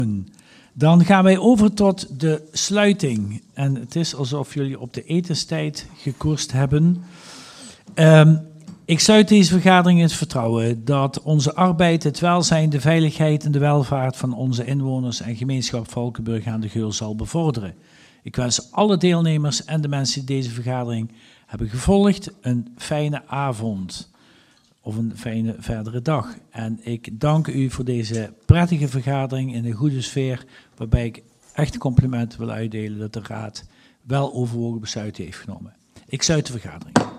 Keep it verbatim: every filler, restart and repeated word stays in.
Dan gaan wij over tot de sluiting. En het is alsof jullie op de etenstijd gekoerst hebben. Um, ik sluit deze vergadering in het vertrouwen dat onze arbeid, het welzijn, de veiligheid en de welvaart van onze inwoners en gemeenschap Valkenburg aan de Geul zal bevorderen. Ik wens alle deelnemers en de mensen die deze vergadering hebben gevolgd een fijne avond. Of een fijne verdere dag. En ik dank u voor deze prettige vergadering in een goede sfeer, waarbij ik echt complimenten wil uitdelen dat de Raad wel overwogen besluiten heeft genomen. Ik sluit de vergadering.